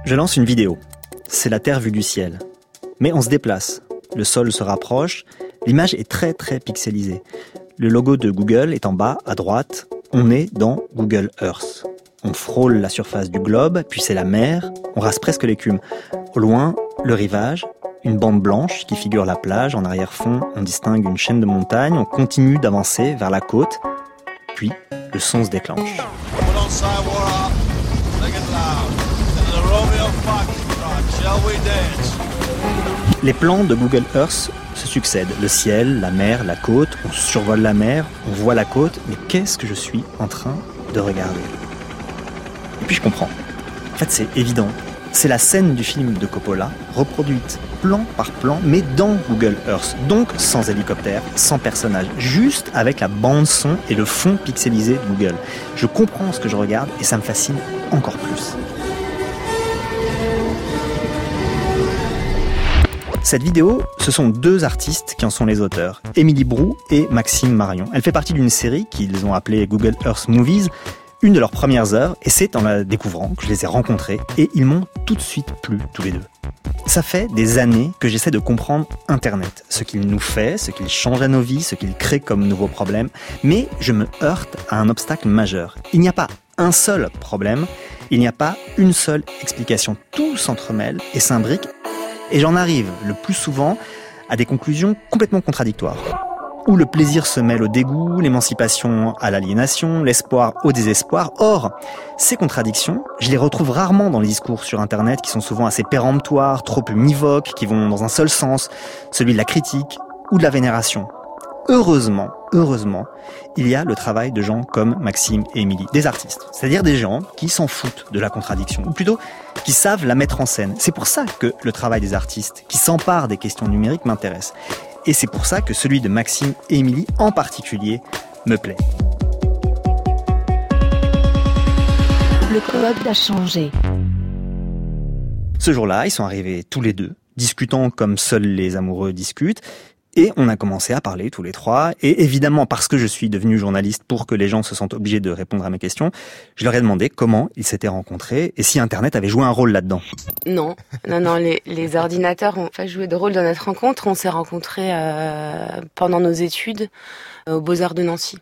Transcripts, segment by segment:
Je lance une vidéo. C'est la Terre vue du ciel. Mais on se déplace. Le sol se rapproche. L'image est très très pixelisée. Le logo de Google est en bas, à droite. On est dans Google Earth. On frôle la surface du globe, puis c'est la mer. On rase presque l'écume. Au loin, le rivage. Une bande blanche qui figure la plage. En arrière-fond, on distingue une chaîne de montagnes. On continue d'avancer vers la côte. Puis, le son se déclenche. Les plans de Google Earth se succèdent. Le ciel, la mer, la côte. On survole la mer, on voit la côte. Mais qu'est-ce que je suis en train de regarder ? Et puis je comprends. En fait, c'est évident. C'est la scène du film de Coppola, reproduite plan par plan, mais dans Google Earth. Donc sans hélicoptère, sans personnage, juste avec la bande-son et le fond pixelisé de Google. Je comprends ce que je regarde et ça me fascine encore plus. Cette vidéo, ce sont deux artistes qui en sont les auteurs, Émilie Brou et Maxime Marion. Elle fait partie d'une série qu'ils ont appelée Google Earth Movies, une de leurs premières œuvres, et c'est en la découvrant que je les ai rencontrés, et ils m'ont tout de suite plu, tous les deux. Ça fait des années que j'essaie de comprendre Internet, ce qu'il nous fait, ce qu'il change à nos vies, ce qu'il crée comme nouveaux problèmes, mais je me heurte à un obstacle majeur. Il n'y a pas un seul problème, il n'y a pas une seule explication. Tout s'entremêle et s'imbrique, et j'en arrive le plus souvent à des conclusions complètement contradictoires. Où le plaisir se mêle au dégoût, l'émancipation à l'aliénation, l'espoir au désespoir. Or, ces contradictions, je les retrouve rarement dans les discours sur Internet qui sont souvent assez péremptoires, trop univoques, qui vont dans un seul sens, celui de la critique ou de la vénération. Heureusement, il y a le travail de gens comme Maxime et Émilie, des artistes, c'est-à-dire des gens qui s'en foutent de la contradiction, ou plutôt qui savent la mettre en scène. C'est pour ça que le travail des artistes qui s'emparent des questions numériques m'intéresse. Et c'est pour ça que celui de Maxime et Émilie en particulier me plaît. Le code a changé. Ce jour-là, ils sont arrivés tous les deux, discutant comme seuls les amoureux discutent. Et on a commencé à parler tous les trois. Et évidemment, parce que je suis devenu journaliste pour que les gens se sentent obligés de répondre à mes questions, je leur ai demandé comment ils s'étaient rencontrés et si Internet avait joué un rôle là-dedans. Non, les ordinateurs ont pas joué de rôle dans notre rencontre. On s'est rencontrés pendant nos études aux Beaux-Arts de Nancy.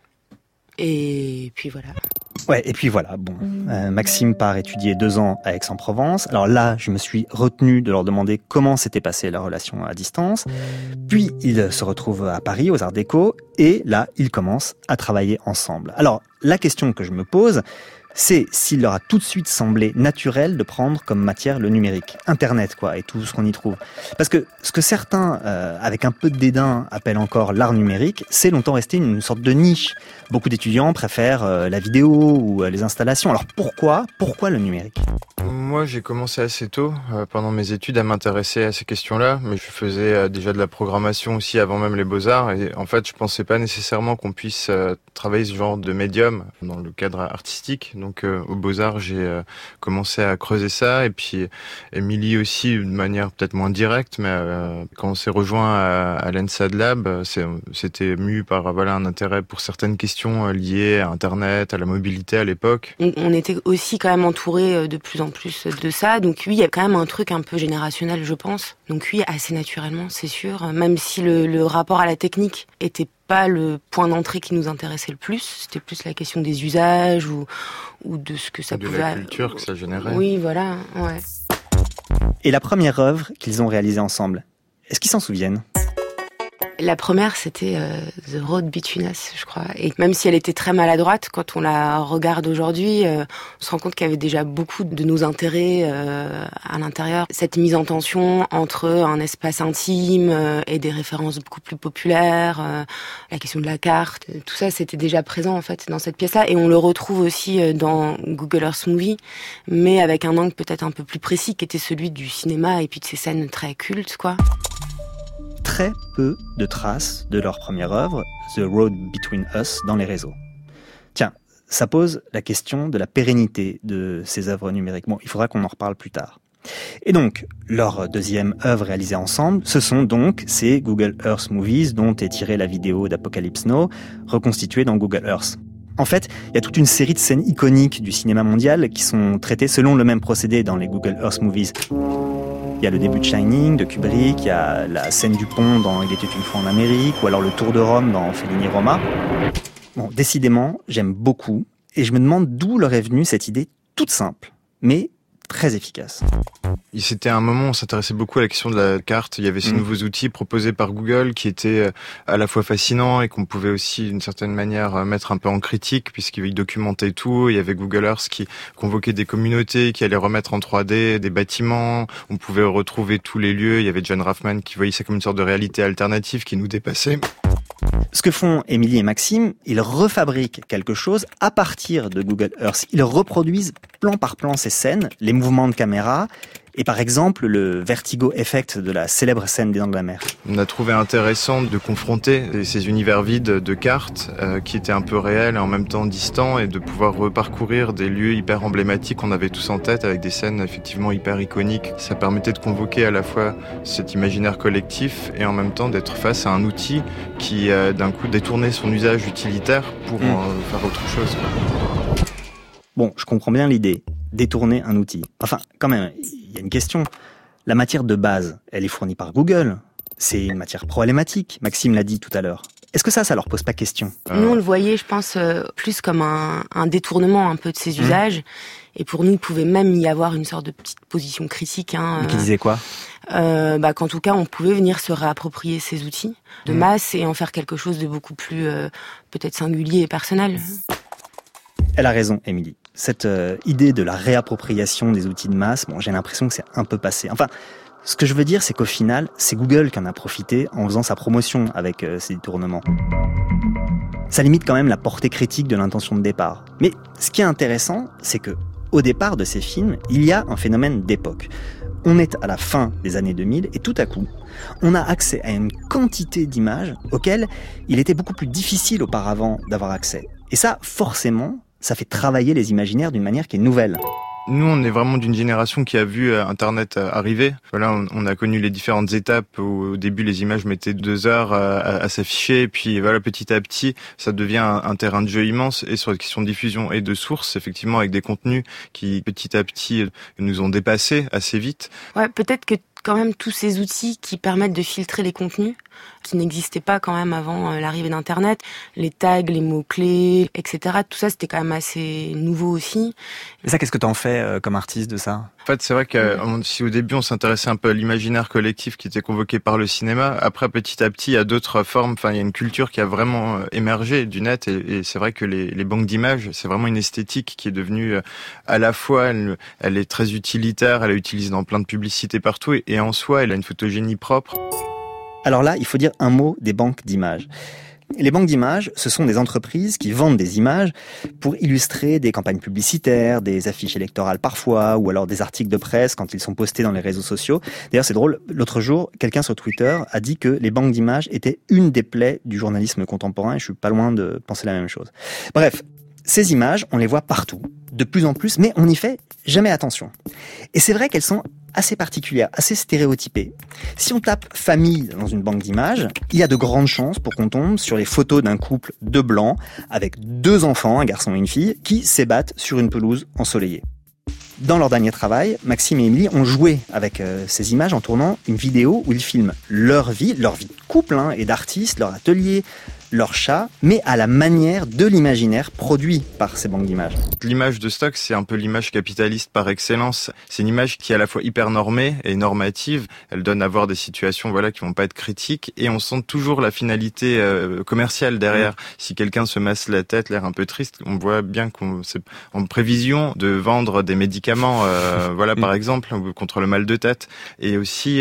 Et puis voilà. Ouais, et puis voilà, bon. Maxime part étudier 2 ans à Aix-en-Provence. Alors là, je me suis retenu de leur demander comment s'était passée la relation à distance. Puis, ils se retrouvent à Paris, aux Arts Déco, et là, ils commencent à travailler ensemble. Alors, la question que je me pose, c'est s'il leur a tout de suite semblé naturel de prendre comme matière le numérique, Internet quoi, et tout ce qu'on y trouve. Parce que ce que certains, avec un peu de dédain, appellent encore l'art numérique, c'est longtemps resté une sorte de niche. Beaucoup d'étudiants préfèrent la vidéo ou les installations. Alors pourquoi le numérique ? Moi, j'ai commencé assez tôt, pendant mes études, à m'intéresser à ces questions-là, mais je faisais déjà de la programmation aussi avant même les Beaux-Arts, et en fait, je pensais pas nécessairement qu'on puisse travailler ce genre de médium dans le cadre artistique. Donc, aux Beaux-Arts, j'ai commencé à creuser ça, et puis Émilie aussi, de manière peut-être moins directe, mais quand on s'est rejoint à l'ENSAD Lab, c'était mu par un intérêt pour certaines questions liées à Internet, à la mobilité à l'époque. On était aussi quand même entourés de plus en plus de ça, donc oui, il y a quand même un truc un peu générationnel, je pense. Donc oui, assez naturellement, c'est sûr, même si le rapport à la technique était pas le point d'entrée qui nous intéressait le plus, c'était plus la question des usages ou de ce que ça pouvait... De la culture que ça générait. Oui, voilà, ouais. Et la première œuvre qu'ils ont réalisée ensemble, est-ce qu'ils s'en souviennent ? La première, c'était The Road Between Us, je crois. Et même si elle était très maladroite, quand on la regarde aujourd'hui, on se rend compte qu'il y avait déjà beaucoup de nos intérêts à l'intérieur. Cette mise en tension entre un espace intime et des références beaucoup plus populaires, la question de la carte, tout ça, c'était déjà présent en fait dans cette pièce-là. Et on le retrouve aussi dans Google Earth Movie, mais avec un angle peut-être un peu plus précis, qui était celui du cinéma et puis de ces scènes très cultes, quoi. Très peu de traces de leur première œuvre, The Road Between Us, dans les réseaux. Tiens, ça pose la question de la pérennité de ces œuvres numériques. Bon, il faudra qu'on en reparle plus tard. Et donc, leur deuxième œuvre réalisée ensemble, ce sont donc ces Google Earth Movies dont est tirée la vidéo d'Apocalypse Now, reconstituée dans Google Earth. En fait, il y a toute une série de scènes iconiques du cinéma mondial qui sont traitées selon le même procédé dans les Google Earth Movies. Il y a le début de Shining, de Kubrick, il y a la scène du pont dans Il était une fois en Amérique, ou alors le Tour de Rome dans Fellini Roma. Bon, décidément, j'aime beaucoup, et je me demande d'où leur est venue cette idée toute simple, mais très efficace. C'était un moment où on s'intéressait beaucoup à la question de la carte. Il y avait ces nouveaux outils proposés par Google qui étaient à la fois fascinants et qu'on pouvait aussi d'une certaine manière mettre un peu en critique puisqu'ils documentaient tout. Il y avait Google Earth qui convoquait des communautés, qui allait remettre en 3D des bâtiments. On pouvait retrouver tous les lieux. Il y avait John Raffman qui voyait ça comme une sorte de réalité alternative qui nous dépassait. Ce que font Émilie et Maxime, ils refabriquent quelque chose à partir de Google Earth. Ils reproduisent plan par plan ces scènes, les mouvements de caméra, et par exemple le vertigo effect de la célèbre scène des Dents de la Mer. On a trouvé intéressant de confronter ces univers vides de cartes qui étaient un peu réels et en même temps distants et de pouvoir reparcourir des lieux hyper emblématiques qu'on avait tous en tête avec des scènes effectivement hyper iconiques. Ça permettait de convoquer à la fois cet imaginaire collectif et en même temps d'être face à un outil qui d'un coup détournait son usage utilitaire pour faire autre chose. Bon, je comprends bien l'idée, détourner un outil. Enfin, quand même, il y a une question. La matière de base, elle est fournie par Google. C'est une matière problématique, Maxime l'a dit tout à l'heure. Est-ce que ça leur pose pas question ? Nous, on le voyait, je pense, plus comme un détournement un peu de ses usages. Et pour nous, il pouvait même y avoir une sorte de petite position critique. Qui disait quoi ? Qu'en tout cas, on pouvait venir se réapproprier ces outils de masse et en faire quelque chose de beaucoup plus peut-être singulier et personnel. Elle a raison, Émilie. Cette idée de la réappropriation des outils de masse, bon, j'ai l'impression que c'est un peu passé. Enfin, ce que je veux dire, c'est qu'au final, c'est Google qui en a profité en faisant sa promotion avec ces détournements. Ça limite quand même la portée critique de l'intention de départ. Mais ce qui est intéressant, c'est que au départ de ces films, il y a un phénomène d'époque. On est à la fin des années 2000 et tout à coup, on a accès à une quantité d'images auxquelles il était beaucoup plus difficile auparavant d'avoir accès. Et ça, forcément, ça fait travailler les imaginaires d'une manière qui est nouvelle. Nous, on est vraiment d'une génération qui a vu Internet arriver. Voilà, on a connu les différentes étapes. Au début, les images mettaient 2 heures à s'afficher. Et puis, voilà, petit à petit, ça devient un terrain de jeu immense. Et sur la question de diffusion et de sources, effectivement, avec des contenus qui, petit à petit, nous ont dépassés assez vite. Ouais, peut-être que quand même tous ces outils qui permettent de filtrer les contenus, qui n'existaient pas quand même avant l'arrivée d'Internet, les tags, les mots-clés, etc. Tout ça, c'était quand même assez nouveau aussi. Et ça, qu'est-ce que t'en fais comme artiste de ça ? En fait, c'est vrai que si au début on s'intéressait un peu à l'imaginaire collectif qui était convoqué par le cinéma, après petit à petit il y a d'autres formes, enfin il y a une culture qui a vraiment émergé du net et c'est vrai que les banques d'images, c'est vraiment une esthétique qui est devenue à la fois, elle est très utilitaire, elle est utilisée dans plein de publicités partout et en soi elle a une photogénie propre. Alors là, il faut dire un mot des banques d'images. Les banques d'images, ce sont des entreprises qui vendent des images pour illustrer des campagnes publicitaires, des affiches électorales parfois, ou alors des articles de presse quand ils sont postés dans les réseaux sociaux. D'ailleurs, c'est drôle, l'autre jour, quelqu'un sur Twitter a dit que les banques d'images étaient une des plaies du journalisme contemporain, et je suis pas loin de penser la même chose. Bref, ces images, on les voit partout, de plus en plus, mais on n'y fait jamais attention. Et c'est vrai qu'elles sont assez particulières, assez stéréotypées. Si on tape famille dans une banque d'images, il y a de grandes chances pour qu'on tombe sur les photos d'un couple de blancs avec 2 enfants, un garçon et une fille, qui s'ébattent sur une pelouse ensoleillée. Dans leur dernier travail, Maxime et Émilie ont joué avec ces images en tournant une vidéo où ils filment leur vie de couple et d'artistes, leur atelier, leur chat, mais à la manière de l'imaginaire produit par ces banques d'images. L'image de stock, c'est un peu l'image capitaliste par excellence. C'est une image qui est à la fois hyper normée et normative. Elle donne à voir des situations qui vont pas être critiques et on sent toujours la finalité commerciale derrière. Si quelqu'un se masse la tête, l'air un peu triste, on voit bien qu'on c'est en prévision de vendre des médicaments, par exemple, contre le mal de tête. Et aussi,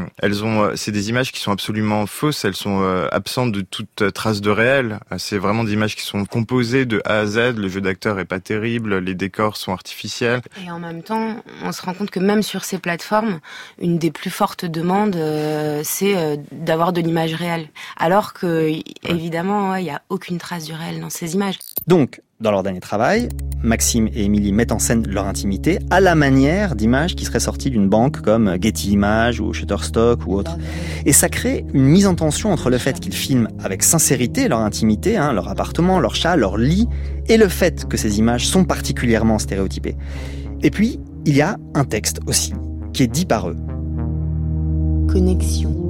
c'est des images qui sont absolument fausses. Elles sont absentes de toute trace de réel. C'est vraiment des images qui sont composées de A à Z. Le jeu d'acteur est pas terrible, les décors sont artificiels. Et en même temps, on se rend compte que même sur ces plateformes, une des plus fortes demandes, c'est d'avoir de l'image réelle. Alors que, évidemment, il y a aucune trace du réel dans ces images. Donc, dans leur dernier travail, Maxime et Émilie mettent en scène leur intimité à la manière d'images qui seraient sorties d'une banque comme Getty Images ou Shutterstock ou autre. Et ça crée une mise en tension entre le fait qu'ils filment avec sincérité leur intimité, leur appartement, leur chat, leur lit, et le fait que ces images sont particulièrement stéréotypées. Et puis, il y a un texte aussi, qui est dit par eux. Connexion.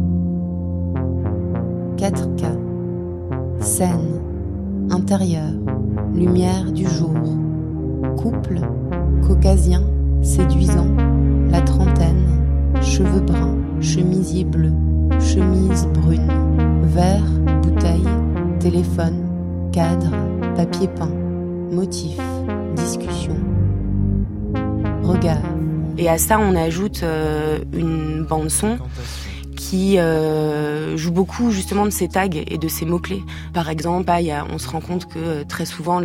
4K. Scène. Intérieur. Lumière du jour. Couple. Caucasien. Séduisant. La trentaine. Cheveux bruns. Chemisier bleu. Chemise brune. Verre. Bouteille. Téléphone. Cadre. Papier peint. Motif. Discussion. Regard. Et à ça, on ajoute une bande-son qui joue beaucoup justement de ces tags et de ces mots-clés. Par exemple, on se rend compte que très souvent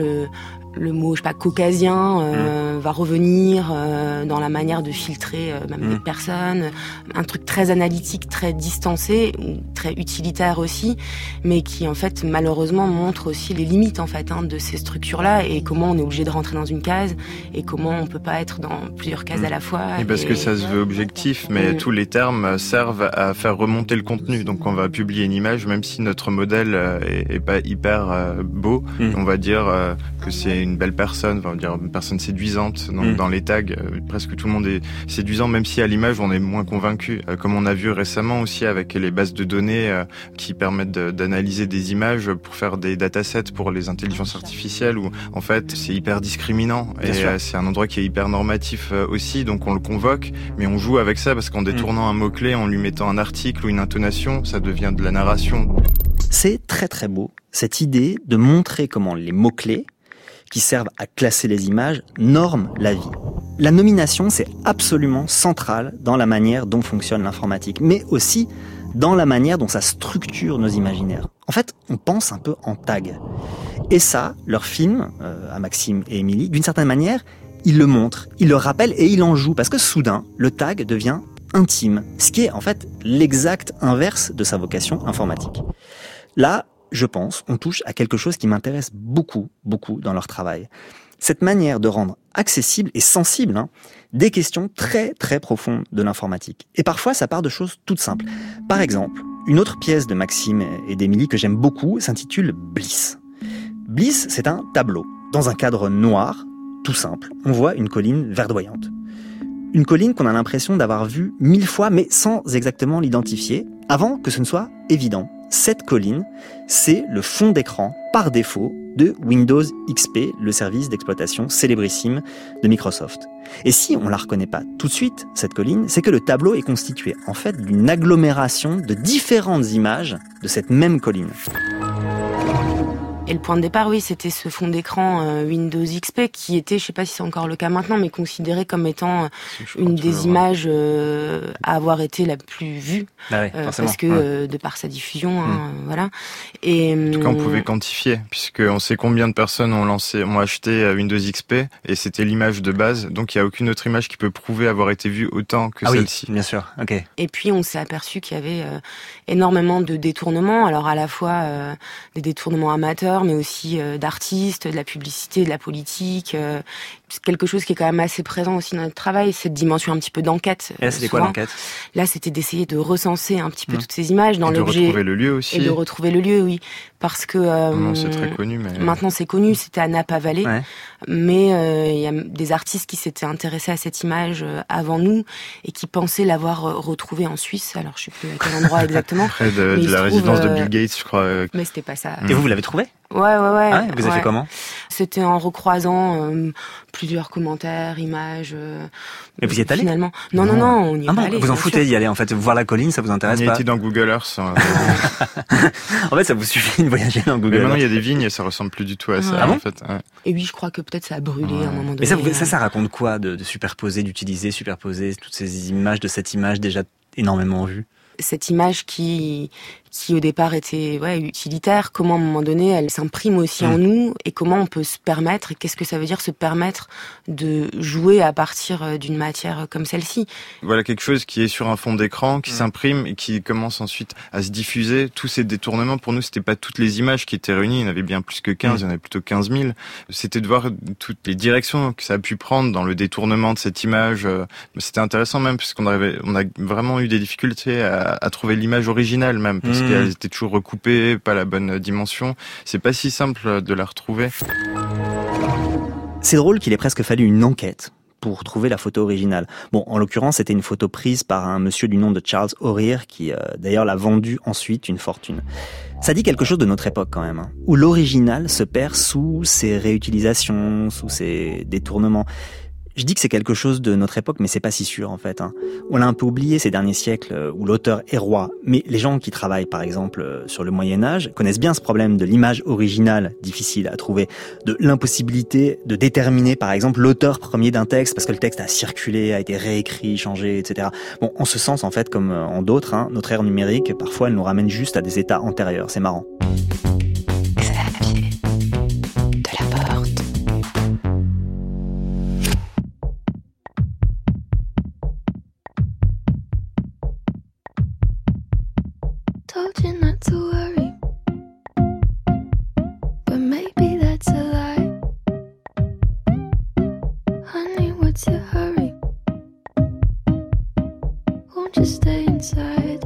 le mot, caucasien va revenir dans la manière de filtrer même les personnes. Un truc très analytique, très distancé, très utilitaire aussi, mais qui en fait malheureusement montre aussi les limites en fait de ces structures-là et comment on est obligé de rentrer dans une case et comment on peut pas être dans plusieurs cases à la fois. Et parce que ça se veut objectif, mais tous les termes servent à faire remonter le contenu. Donc on va publier une image, même si notre modèle est pas hyper beau, on va dire que c'est une belle personne, on va dire une personne séduisante. Donc dans les tags, presque tout le monde est séduisant, même si à l'image on est moins convaincu. Comme on a vu récemment aussi avec les bases de données qui permettent d'analyser des images pour faire des datasets pour les intelligences artificielles, où en fait c'est hyper discriminant et c'est un endroit qui est hyper normatif aussi. Donc on le convoque, mais on joue avec ça parce qu'en détournant un mot-clé, en lui mettant un article ou une intonation, ça devient de la narration. C'est très très beau, cette idée de montrer comment les mots-clés qui servent à classer les images norment la vie. La nomination, c'est absolument central dans la manière dont fonctionne l'informatique, mais aussi dans la manière dont ça structure nos imaginaires. En fait, on pense un peu en tag. Et ça, leur film, à Maxime et Émilie, d'une certaine manière, ils le montrent, ils le rappellent et ils en jouent, parce que soudain, le tag devient intime, ce qui est en fait l'exact inverse de sa vocation informatique. Là, je pense, on touche à quelque chose qui m'intéresse beaucoup, beaucoup dans leur travail. Cette manière de rendre accessible et sensible des questions très, très profondes de l'informatique. Et parfois, ça part de choses toutes simples. Par exemple, une autre pièce de Maxime et d'Émilie que j'aime beaucoup s'intitule Bliss. Bliss, c'est un tableau. Dans un cadre noir, tout simple, on voit une colline verdoyante. Une colline qu'on a l'impression d'avoir vue 1000 fois, mais sans exactement l'identifier, avant que ce ne soit évident. Cette colline, c'est le fond d'écran par défaut de Windows XP, le service d'exploitation célébrissime de Microsoft. Et si on la reconnaît pas tout de suite, cette colline, c'est que le tableau est constitué en fait d'une agglomération de différentes images de cette même colline. Et le point de départ, oui, c'était ce fond d'écran Windows XP qui était, je sais pas si c'est encore le cas maintenant, mais considéré comme étant une des images à avoir été la plus vue, parce que de par sa diffusion, voilà. Et en tout cas, on pouvait quantifier, puisque on sait combien de personnes ont acheté Windows XP, et c'était l'image de base. Donc, il y a aucune autre image qui peut prouver avoir été vue autant que celle-ci. Oui, bien sûr. Ok. Et puis, on s'est aperçu qu'il y avait énormément de détournements. Alors, à la fois des détournements amateurs, mais aussi d'artistes, de la publicité, de la politique. C'est quelque chose qui est quand même assez présent aussi dans notre travail, cette dimension un petit peu d'enquête. Et là, c'était quoi l'enquête ? Là, c'était d'essayer de recenser un petit peu toutes ces images dans l'objet. Et de retrouver le lieu aussi. Et de retrouver le lieu, oui. Parce que... c'est très connu, mais... Maintenant, c'est connu, c'était à Napa-Valley. Ouais. Mais il y a des artistes qui s'étaient intéressés à cette image avant nous et qui pensaient l'avoir retrouvée en Suisse. Alors, je sais plus à quel endroit exactement. Près de la résidence de Bill Gates, je crois. Mais c'était pas ça. Et vous l'avez trouvée ? Ouais. Ah, vous avez fait comment ? C'était en recroisant plusieurs commentaires, images. Et vous y êtes allé ? Finalement. Non, on y est pas allé. Vous en foutez d'y aller, en fait. Voir la colline, ça vous intéresse pas ? On y était dans Google Earth. En fait, ça vous suffit de voyager dans Google Earth. Mais maintenant, il y a des vignes et ça ressemble plus du tout à ça, en fait. Ouais. Et oui, je crois que peut-être ça a brûlé à un moment donné. Mais ça raconte quoi de superposer, d'utiliser, superposer toutes ces images de cette image déjà énormément vue ? Cette image qui au départ était utilitaire, comment à un moment donné elle s'imprime aussi en nous et comment on peut se permettre, et qu'est-ce que ça veut dire se permettre de jouer à partir d'une matière comme celle-ci. Voilà quelque chose qui est sur un fond d'écran, qui s'imprime et qui commence ensuite à se diffuser. Tous ces détournements, pour nous, c'était pas toutes les images qui étaient réunies, il y en avait bien plus que 15, il y en avait plutôt 15 000. C'était de voir toutes les directions que ça a pu prendre dans le détournement de cette image. C'était intéressant même, puisqu'on a vraiment eu des difficultés à à trouver l'image originale même, parce qu'elles étaient toujours recoupées, pas la bonne dimension. C'est pas si simple de la retrouver. C'est drôle qu'il ait presque fallu une enquête pour trouver la photo originale. Bon, en l'occurrence, c'était une photo prise par un monsieur du nom de Charles O'Rear qui, d'ailleurs, l'a vendue ensuite une fortune. Ça dit quelque chose de notre époque quand même, hein, où l'original se perd sous ses réutilisations, sous ses détournements. Je dis que c'est quelque chose de notre époque, mais c'est pas si sûr en fait. On l'a un peu oublié ces derniers siècles où l'auteur est roi. Mais les gens qui travaillent par exemple sur le Moyen-Âge connaissent bien ce problème de l'image originale difficile à trouver, de l'impossibilité de déterminer par exemple l'auteur premier d'un texte parce que le texte a circulé, a été réécrit, changé, etc. Bon, en ce sens en fait, comme en d'autres, notre ère numérique, parfois elle nous ramène juste à des états antérieurs. C'est marrant. Told you not to worry, but maybe that's a lie. Honey, what's your hurry? Won't you stay inside?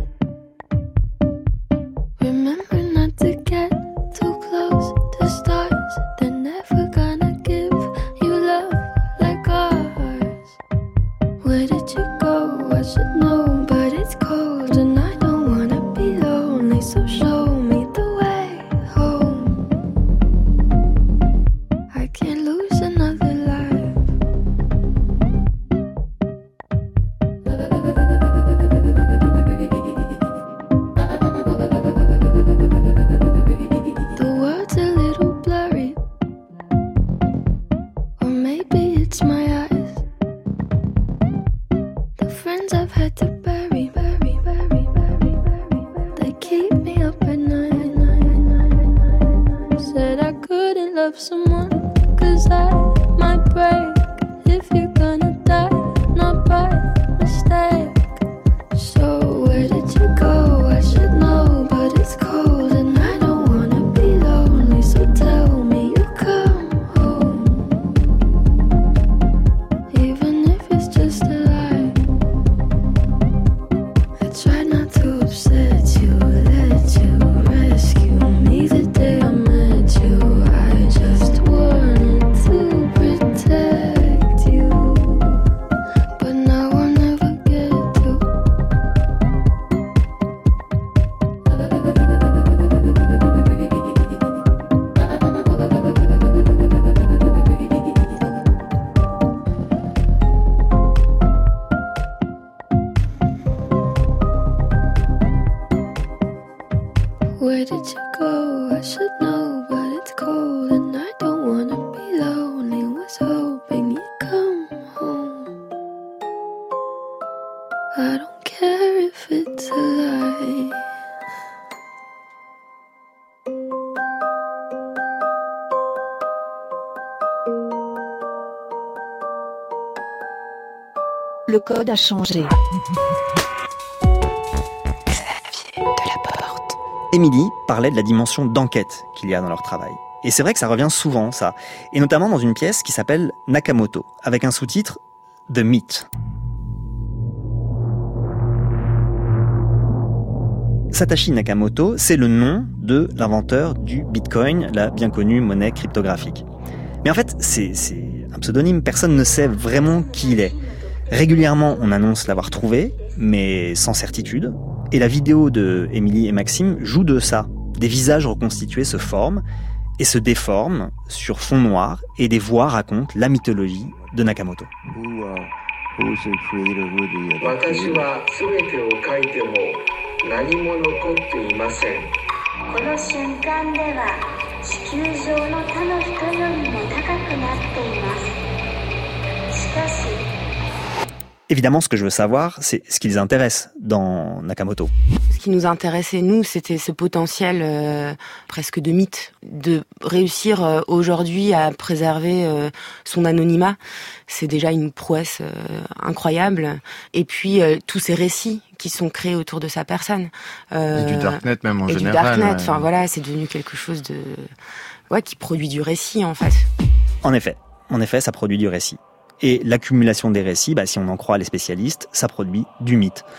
Remember not to get too close to stars. They're never gonna give you love like ours. Where did you go? I should know, but it's cold and I don't wanna be lonely, so show me the way home. I can't lose another life. The world's a little blurry, or maybe it's my eyes. The friends I've had to bury, they keep me up at night. Said I couldn't love someone, 'cause I might break. If you're gonna die, not by mistake. So where did you go? I should know, but it's cold and I don't wanna be lonely, so tell me you come home, even if it's just a lie. I tried not to upset you, let you rescue me the day I met you. I just wanted to protect you, but now I'll never get to. Where did you go? I should know, but it's cold and I don't wanna be lonely. Was hoping you'd come home. I don't care if it's a lie. Le code a changé. Émilie parlait de la dimension d'enquête qu'il y a dans leur travail. Et c'est vrai que ça revient souvent, ça. Et notamment dans une pièce qui s'appelle Nakamoto, avec un sous-titre The Myth. Satoshi Nakamoto, c'est le nom de l'inventeur du Bitcoin, la bien connue monnaie cryptographique. Mais en fait, c'est un pseudonyme, personne ne sait vraiment qui il est. Régulièrement, on annonce l'avoir trouvé, mais sans certitude. Et la vidéo de Émilie et Maxime joue de ça. Des visages reconstitués se forment et se déforment sur fond noir, et des voix racontent la mythologie de Nakamoto. Évidemment, ce que je veux savoir, c'est ce qui les intéresse dans Nakamoto. Ce qui nous intéressait, nous, c'était ce potentiel presque de mythe, de réussir aujourd'hui à préserver son anonymat. C'est déjà une prouesse incroyable. Et puis, tous ces récits qui sont créés autour de sa personne. Et du Darknet même en et général. Du Darknet, enfin voilà, c'est devenu quelque chose de... Ouais, qui produit du récit, en fait. En effet, ça produit du récit. Et l'accumulation des récits, si on en croit les spécialistes, ça produit du mythe.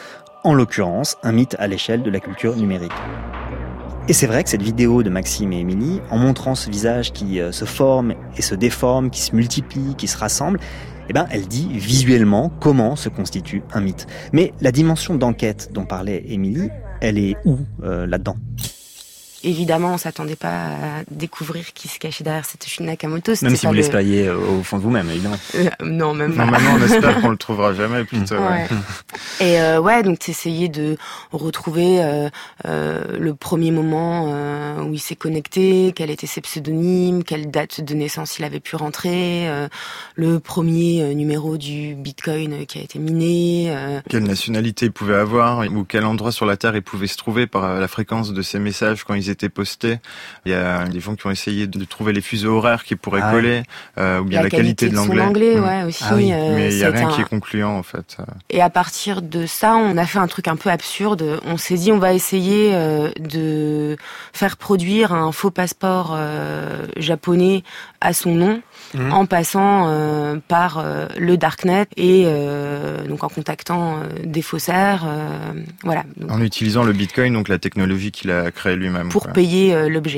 en l'occurrence un mythe à l'échelle de la culture numérique. Et c'est vrai que cette vidéo de Maxime et Émilie, en montrant ce visage qui se forme et se déforme, qui se multiplie, qui se rassemble, elle dit visuellement comment se constitue un mythe. Mais la dimension d'enquête dont parlait Émilie, elle est où là-dedans ? Évidemment, on s'attendait pas à découvrir qui se cachait derrière Satoshi Nakamoto. Même si vous l'espériez au fond de vous-même, évidemment. Non, même pas. Non, maintenant, on espère qu'on le trouvera jamais, plutôt. Ouais. Et donc t'essayais de retrouver le premier moment où il s'est connecté, quel était ses pseudonymes, quelle date de naissance il avait pu rentrer, le premier numéro du Bitcoin qui a été miné. Quelle nationalité il pouvait avoir, ou quel endroit sur la Terre il pouvait se trouver par la fréquence de ses messages quand ils étaient postés. Il y a des gens qui ont essayé de trouver les fuseaux horaires qui pourraient coller, ou bien la qualité de l'anglais. Son anglais, ouais, aussi. Ah oui. Mais il n'y a rien qui est concluant, en fait. Et à partir de ça, on a fait un truc un peu absurde. On s'est dit, on va essayer de faire produire un faux passeport japonais à son nom, en passant par le darknet et donc en contactant des faussaires, voilà. Donc, en utilisant le Bitcoin, donc la technologie qu'il a créée lui-même. Pour payer l'objet.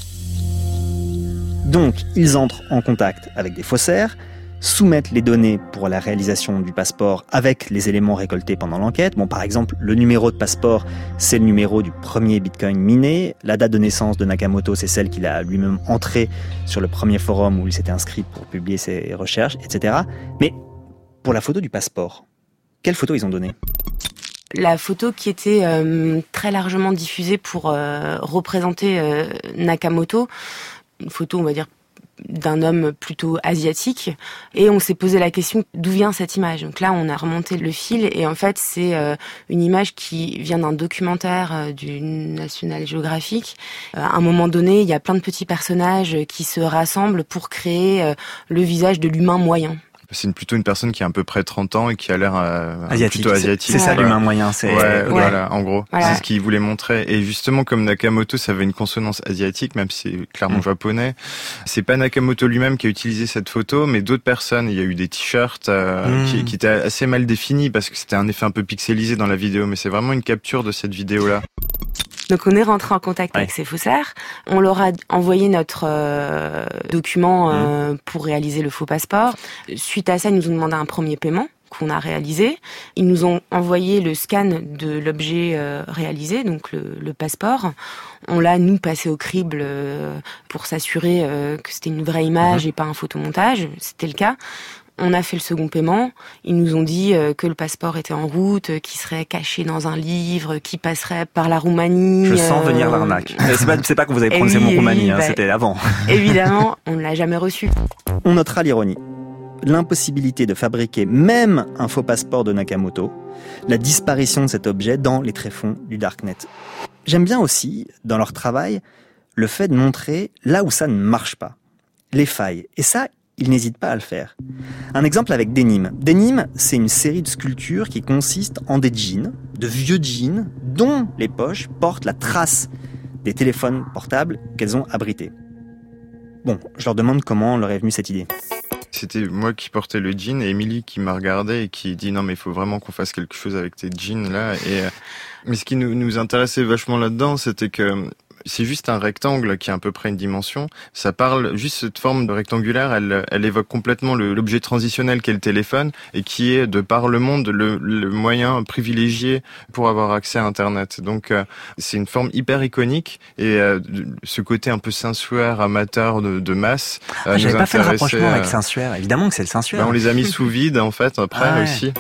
Donc, ils entrent en contact avec des faussaires, soumettent les données pour la réalisation du passeport avec les éléments récoltés pendant l'enquête. Bon, par exemple, le numéro de passeport, c'est le numéro du premier Bitcoin miné. La date de naissance de Nakamoto, c'est celle qu'il a lui-même entrée sur le premier forum où il s'était inscrit pour publier ses recherches, etc. Mais pour la photo du passeport, quelle photo ils ont donnée ? La photo qui était très largement diffusée pour représenter Nakamoto, une photo, on va dire, d'un homme plutôt asiatique, et on s'est posé la question d'où vient cette image. Donc là, on a remonté le fil, et en fait, c'est une image qui vient d'un documentaire du National Geographic. À un moment donné, il y a plein de petits personnages qui se rassemblent pour créer le visage de l'humain moyen. C'est plutôt une personne qui a à peu près 30 ans et qui a l'air plutôt asiatique. C'est ça l'humain moyen. Voilà, en gros. Voilà. C'est ce qu'il voulait montrer. Et justement, comme Nakamoto, ça avait une consonance asiatique, même si c'est clairement japonais. C'est pas Nakamoto lui-même qui a utilisé cette photo, mais d'autres personnes. Il y a eu des t-shirts qui étaient assez mal définis parce que c'était un effet un peu pixelisé dans la vidéo. Mais c'est vraiment une capture de cette vidéo-là. Donc on est rentré en contact avec ces faussaires. On leur a envoyé notre document pour réaliser le faux passeport. Suite à ça, ils nous ont demandé un premier paiement qu'on a réalisé. Ils nous ont envoyé le scan de l'objet réalisé, donc le passeport. On l'a, nous, passé au crible pour s'assurer que c'était une vraie image et pas un photomontage. C'était le cas. On a fait le second paiement. Ils nous ont dit que le passeport était en route, qu'il serait caché dans un livre, qu'il passerait par la Roumanie. Je sens venir l'arnaque. C'est pas que vous avez prononcé mon Roumanie, c'était avant. Évidemment, on ne l'a jamais reçu. On notera l'ironie. L'impossibilité de fabriquer même un faux passeport de Nakamoto, la disparition de cet objet dans les tréfonds du Darknet. J'aime bien aussi, dans leur travail, le fait de montrer là où ça ne marche pas, les failles. Et ça, ils n'hésitent pas à le faire. Un exemple avec Denim. Denim, c'est une série de sculptures qui consiste en des jeans, de vieux jeans, dont les poches portent la trace des téléphones portables qu'elles ont abrités. Bon, je leur demande comment leur est venue cette idée. C'était moi qui portais le jean et Émilie qui m'a regardé et qui dit non mais il faut vraiment qu'on fasse quelque chose avec tes jeans là. Mais ce qui nous intéressait vachement là-dedans, c'était que c'est juste un rectangle qui a à peu près une dimension. Ça parle, juste cette forme de rectangulaire, elle évoque complètement l'objet transitionnel qu'est le téléphone et qui est, de par le monde, le moyen privilégié pour avoir accès à Internet. Donc, c'est une forme hyper iconique et ce côté un peu sensuaire, amateur de masse. J'avais pas fait le rapprochement avec sensuaire. Évidemment que c'est le sensuaire. On les a mis sous vide, en fait, après aussi.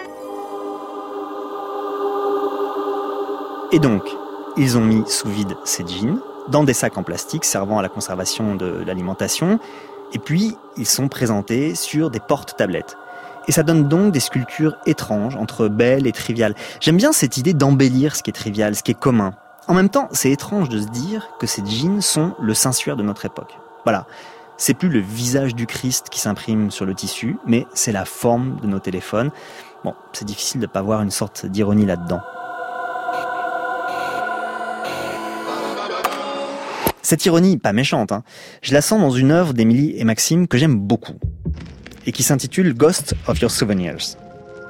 Et donc, ils ont mis sous vide ces jeans dans des sacs en plastique servant à la conservation de l'alimentation. Et puis, ils sont présentés sur des porte-tablettes. Et ça donne donc des sculptures étranges entre belles et triviales. J'aime bien cette idée d'embellir ce qui est trivial, ce qui est commun. En même temps, c'est étrange de se dire que ces jeans sont le sensuaire de notre époque. Voilà. C'est plus le visage du Christ qui s'imprime sur le tissu, mais c'est la forme de nos téléphones. Bon, c'est difficile de pas voir une sorte d'ironie là-dedans. Cette ironie, pas méchante, je la sens dans une œuvre d'Émilie et Maxime que j'aime beaucoup et qui s'intitule Ghost of Your Souvenirs.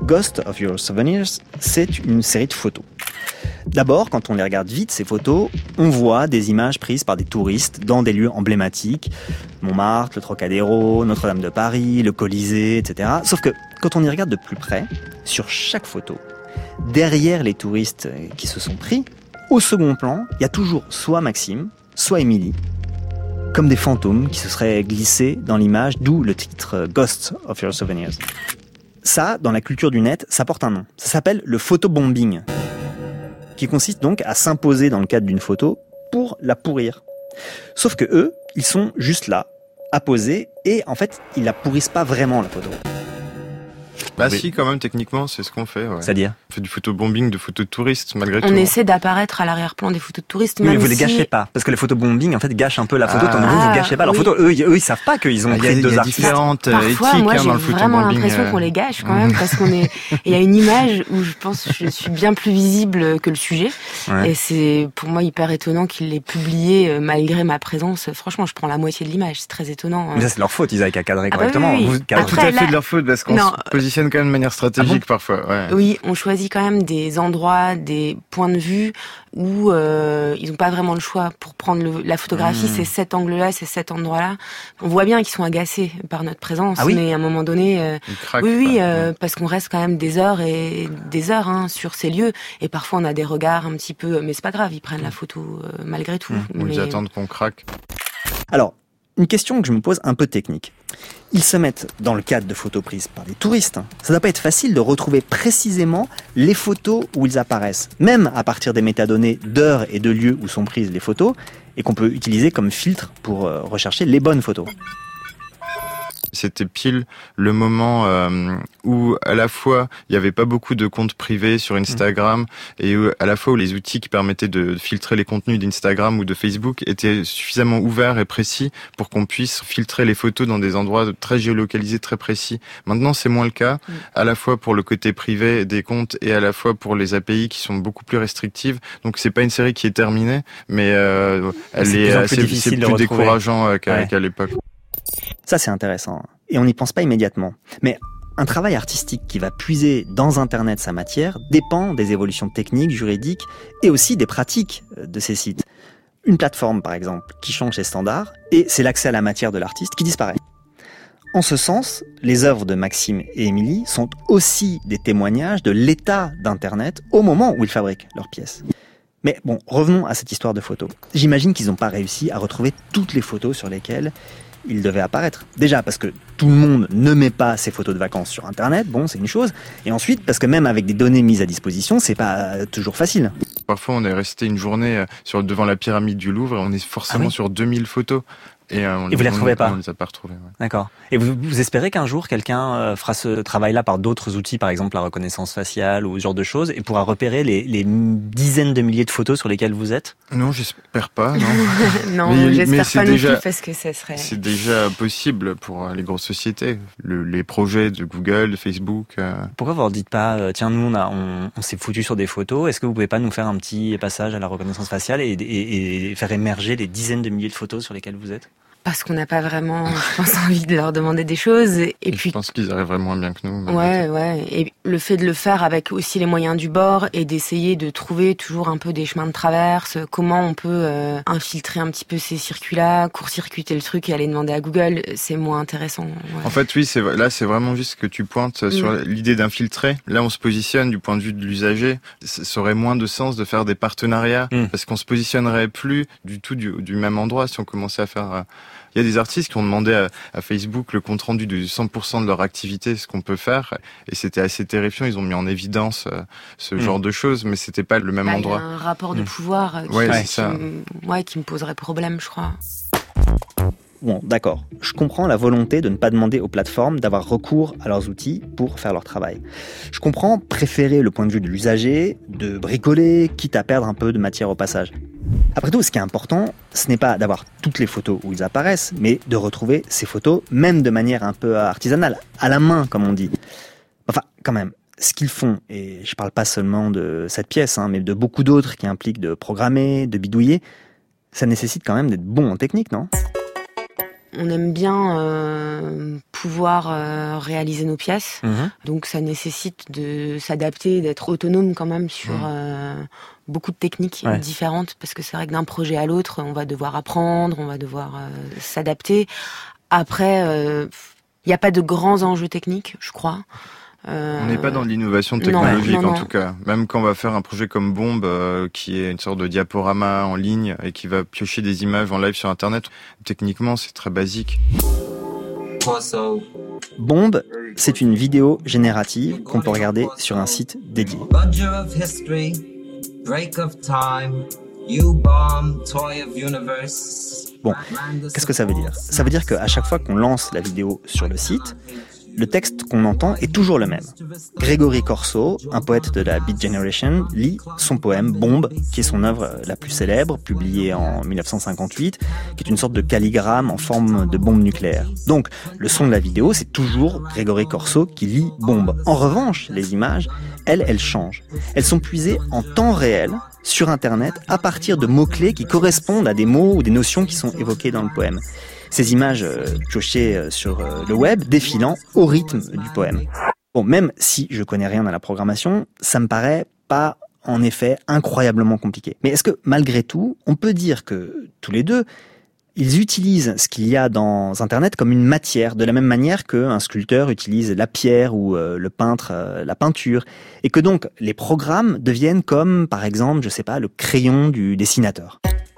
Ghost of Your Souvenirs, c'est une série de photos. D'abord, quand on les regarde vite, ces photos, on voit des images prises par des touristes dans des lieux emblématiques. Montmartre, le Trocadéro, Notre-Dame de Paris, le Colisée, etc. Sauf que, quand on y regarde de plus près, sur chaque photo, derrière les touristes qui se sont pris, au second plan, il y a toujours soit Maxime, soit Émilie, comme des fantômes qui se seraient glissés dans l'image, d'où le titre Ghost of Your Souvenirs. Ça, dans la culture du net, ça porte un nom. Ça s'appelle le photobombing, qui consiste donc à s'imposer dans le cadre d'une photo pour la pourrir. Sauf que eux, ils sont juste là, à poser, et en fait, ils la pourrissent pas vraiment, la photo. Bah si, quand même, techniquement, c'est ce qu'on fait. Ouais. C'est-à-dire ? On fait du photobombing, de photos de touristes, malgré tout. On essaie d'apparaître à l'arrière-plan des photos de touristes. Mais même vous les si... gâchez pas, parce que le photobombing, en fait, gâche un peu la photo, tandis que vous gâchez pas. Alors, oui. photo, eux, ils savent pas qu'ils ont pris deux artistes. Il y a différentes Parfois, éthiques moi, dans le j'ai photobombing. vraiment l'impression qu'on les gâche quand même, parce qu'on est. Il y a une image où je pense que je suis bien plus visible que le sujet, Ouais. et c'est pour moi hyper étonnant qu'ils l'aient publié malgré ma présence. Franchement, je prends la moitié de l'image, c'est très étonnant. Mais ça, c'est leur faute, ils avaient qu'à cadrer Ah bah correctement. oui, oui. Vous cadrez Après, Tout à fait là- de leur faute, parce qu'on Non. se positionne quand même de manière stratégique parfois. Ouais. Oui, on choisit quand même des endroits, des points de vue où ils n'ont pas vraiment le choix pour prendre la photographie. C'est cet angle-là, c'est cet endroit-là. On voit bien qu'ils sont agacés par notre présence, Ah oui mais à un moment donné, Ils craquent, oui, quoi. parce qu'on reste quand même des heures et des heures sur ces lieux. Et parfois, on a des regards un petit peu, mais c'est pas grave, ils prennent la photo malgré tout. Ou ils Mais- attendent qu'on craque. Alors, une question que je me pose un peu technique. Ils se mettent dans le cadre de photos prises par des touristes. Ça doit pas être facile de retrouver précisément les photos où ils apparaissent, même à partir des métadonnées d'heures et de lieux où sont prises les photos, et qu'on peut utiliser comme filtre pour rechercher les bonnes photos. C'était pile le moment où à la fois il y avait pas beaucoup de comptes privés sur Instagram et à la fois où les outils qui permettaient de filtrer les contenus d'Instagram ou de Facebook étaient suffisamment ouverts et précis pour qu'on puisse filtrer les photos dans des endroits très géolocalisés, très précis. Maintenant, c'est moins le cas, à la fois pour le côté privé des comptes et à la fois pour les API qui sont beaucoup plus restrictives. Donc c'est pas une série qui est terminée, mais elle C'est de est plus en plus assez difficile c'est de plus retrouver. décourageant qu'à Ouais. qu'à l'époque. Ça, c'est intéressant. Et on n'y pense pas immédiatement. Mais un travail artistique qui va puiser dans Internet sa matière dépend des évolutions techniques, juridiques et aussi des pratiques de ces sites. Une plateforme, par exemple, qui change ses standards, et c'est l'accès à la matière de l'artiste qui disparaît. En ce sens, les œuvres de Maxime et Émilie sont aussi des témoignages de l'état d'Internet au moment où ils fabriquent leurs pièces. Mais bon, revenons à cette histoire de photos. J'imagine qu'ils n'ont pas réussi à retrouver toutes les photos sur lesquelles ils devaient apparaître. Déjà parce que tout le monde ne met pas ses photos de vacances sur Internet, bon, c'est une chose. Et ensuite, parce que même avec des données mises à disposition, c'est pas toujours facile. Parfois, on est resté une journée devant la pyramide du Louvre et on est forcément Ah oui. sur 2000 photos. Et vous les retrouvez pas ? On les a pas retrouvées. Ouais. D'accord. Et vous espérez qu'un jour, quelqu'un fera ce travail-là par d'autres outils, par exemple la reconnaissance faciale ou ce genre de choses, et pourra repérer les dizaines de milliers de photos sur lesquelles vous êtes ? Non, j'espère pas. Non. Non, Mais j'espère c'est pas déjà- non plus parce que ça serait. C'est déjà possible pour les grosses sociétés. Les projets de Google, de Facebook. Pourquoi vous leur dites pas, tiens, nous on s'est foutu sur des photos, est-ce que vous pouvez pas nous faire un petit passage à la reconnaissance faciale et faire émerger les dizaines de milliers de photos sur lesquelles vous êtes ? Parce qu'on n'a pas vraiment, je pense, envie de leur demander des choses. Et Et puis, je pense qu'ils arriveraient moins bien que nous. ouais. Et le fait de le faire avec aussi les moyens du bord et d'essayer de trouver toujours un peu des chemins de traverse, comment on peut infiltrer un petit peu ces circuits-là, court-circuiter le truc et aller demander à Google, c'est moins intéressant. Ouais. En fait, oui, là, c'est vraiment juste ce que tu pointes sur l'idée d'infiltrer. Là, on se positionne du point de vue de l'usager. Ça aurait moins de sens de faire des partenariats parce qu'on se positionnerait plus du tout du même endroit si on commençait à faire. Il y a des artistes qui ont demandé à Facebook le compte rendu de 100% de leur activité, ce qu'on peut faire, et c'était assez terrifiant. Ils ont mis en évidence ce genre de choses, mais c'était pas le même Là, endroit. il y a un rapport de pouvoir Ouais, c'est ça. qui me poserait problème, je crois. Bon, d'accord. Je comprends la volonté de ne pas demander aux plateformes d'avoir recours à leurs outils pour faire leur travail. Je comprends préférer le point de vue de l'usager, de bricoler, quitte à perdre un peu de matière au passage. Après tout, ce qui est important, ce n'est pas d'avoir toutes les photos où ils apparaissent, mais de retrouver ces photos, même de manière un peu artisanale, à la main, comme on dit. Enfin, quand même, ce qu'ils font, et je parle pas seulement de cette pièce, mais de beaucoup d'autres qui impliquent de programmer, de bidouiller, ça nécessite quand même d'être bon en technique, non ? on aime bien pouvoir réaliser nos pièces. Donc ça nécessite de s'adapter, d'être autonome quand même sur beaucoup de techniques différentes, parce que c'est vrai que d'un projet à l'autre, on va devoir apprendre, on va devoir s'adapter. Après, il n'y a pas de grands enjeux techniques, je crois. On n'est pas dans l'innovation technologique en tout cas. Même quand on va faire un projet comme Bombe, qui est une sorte de diaporama en ligne et qui va piocher des images en live sur Internet, techniquement c'est très basique. Bombe, c'est une vidéo générative qu'on peut regarder sur un site dédié. Bon, qu'est-ce que ça veut dire ? Ça veut dire qu'à chaque fois qu'on lance la vidéo sur le site, le texte qu'on entend est toujours le même. Grégory Corso, un poète de la Beat Generation, lit son poème Bombe, qui est son œuvre la plus célèbre, publiée en 1958, qui est une sorte de calligramme en forme de bombe nucléaire. Donc, le son de la vidéo, c'est toujours Grégory Corso qui lit Bombe. En revanche, les images, elles changent. Elles sont puisées en temps réel sur Internet à partir de mots-clés qui correspondent à des mots ou des notions qui sont évoquées dans le poème. Ces images piochées sur le web défilant au rythme du poème. Bon, même si je connais rien à la programmation, ça me paraît pas en effet incroyablement compliqué. Mais est-ce que malgré tout, on peut dire que tous les deux, ils utilisent ce qu'il y a dans Internet comme une matière, de la même manière qu'un sculpteur utilise la pierre ou le peintre la peinture, et que donc les programmes deviennent comme, par exemple, je sais pas, le crayon du dessinateur.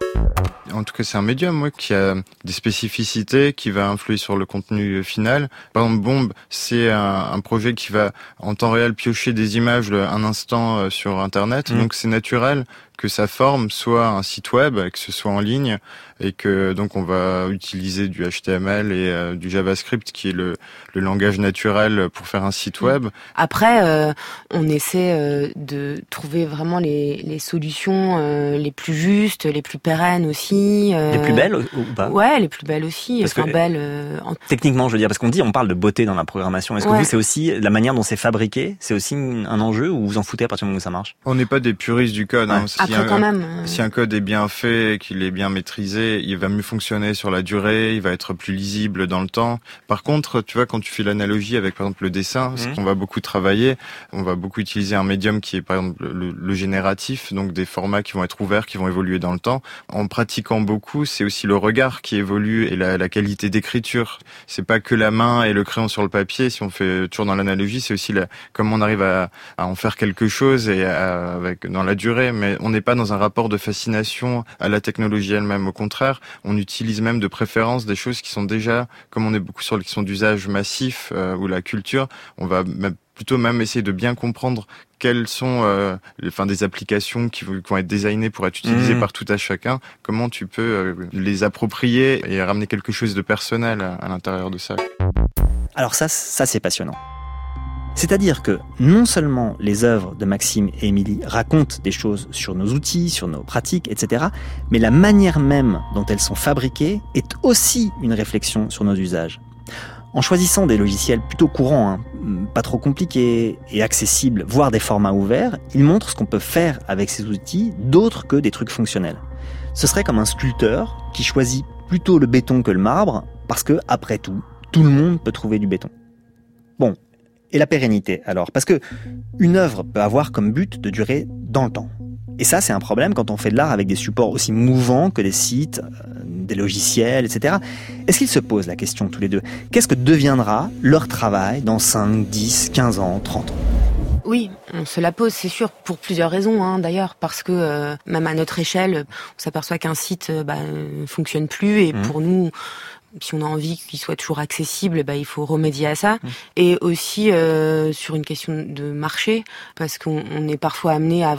En tout cas, c'est un médium qui a des spécificités, qui va influer sur le contenu final. Par exemple, Bombe, c'est un projet qui va en temps réel piocher des images un instant sur Internet. Donc c'est naturel que sa forme soit un site web, que ce soit en ligne, et que donc on va utiliser du HTML et du JavaScript, qui est le langage naturel pour faire un site web. Après, on essaie de trouver vraiment les solutions les plus justes, les plus pérennes aussi. Les plus belles ou pas ? Ouais, les plus belles aussi. Parce que, techniquement, je veux dire, parce on parle de beauté dans la programmation. Est-ce que vous, c'est aussi la manière dont c'est fabriqué, c'est aussi un enjeu, ou vous en foutez à partir du moment où ça marche ? On n'est pas des puristes du code. Ouais. Après, quand même. Si un code est bien fait, qu'il est bien maîtrisé, il va mieux fonctionner sur la durée, il va être plus lisible dans le temps. Par contre, tu vois, quand tu fais l'analogie avec, par exemple, le dessin, c'est qu'on va beaucoup travailler, on va beaucoup utiliser un médium qui est, par exemple, le génératif, donc des formats qui vont être ouverts, qui vont évoluer dans le temps. En pratiquant beaucoup, c'est aussi le regard qui évolue et la qualité d'écriture. C'est pas que la main et le crayon sur le papier. Si on fait toujours dans l'analogie, c'est aussi comment on arrive à en faire quelque chose et dans la durée. Mais on n'est pas dans un rapport de fascination à la technologie elle-même. Au contraire, on utilise même de préférence des choses qui sont déjà, comme on est beaucoup sur les questions d'usage massif ou la culture, on va plutôt même essayer de bien comprendre quelles sont des applications qui vont être designées pour être utilisées par tout à chacun. Comment tu peux les approprier et ramener quelque chose de personnel à l'intérieur de ça. Alors ça c'est passionnant. C'est-à-dire que non seulement les œuvres de Maxime et Émilie racontent des choses sur nos outils, sur nos pratiques, etc., mais la manière même dont elles sont fabriquées est aussi une réflexion sur nos usages. En choisissant des logiciels plutôt courants, pas trop compliqués et accessibles, voire des formats ouverts, ils montrent ce qu'on peut faire avec ces outils d'autres que des trucs fonctionnels. Ce serait comme un sculpteur qui choisit plutôt le béton que le marbre, parce que, après tout le monde peut trouver du béton. Bon. Et la pérennité, alors ? Parce que une œuvre peut avoir comme but de durer dans le temps. Et ça, c'est un problème quand on fait de l'art avec des supports aussi mouvants que des sites, des logiciels, etc. Est-ce qu'ils se posent la question tous les deux ? Qu'est-ce que deviendra leur travail dans 5, 10, 15 ans, 30 ans ? Oui, on se la pose, c'est sûr, pour plusieurs raisons, d'ailleurs, parce que même à notre échelle, on s'aperçoit qu'un site ne fonctionne plus, et pour nous, si on a envie qu'il soit toujours accessible, il faut remédier à ça. Et aussi sur une question de marché, parce qu'on est parfois amené à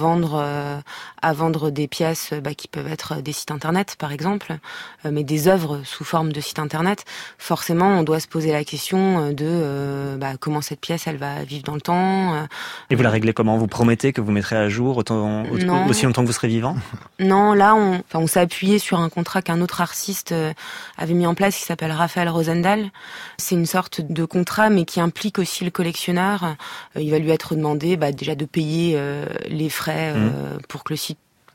vendre des pièces qui peuvent être des sites internet, par exemple, mais des œuvres sous forme de sites internet. Forcément, on doit se poser la question de comment cette pièce elle va vivre dans le temps. Et vous la réglez comment ? Vous promettez que vous mettrez à jour aussi longtemps que vous serez vivant ? Non, là, on s'est appuyé sur un contrat qu'un autre artiste avait mis en place, qui s'appelle Raphaël Rosendahl. C'est une sorte de contrat, mais qui implique aussi le collectionneur. Il va lui être demandé déjà de payer les frais pour que le site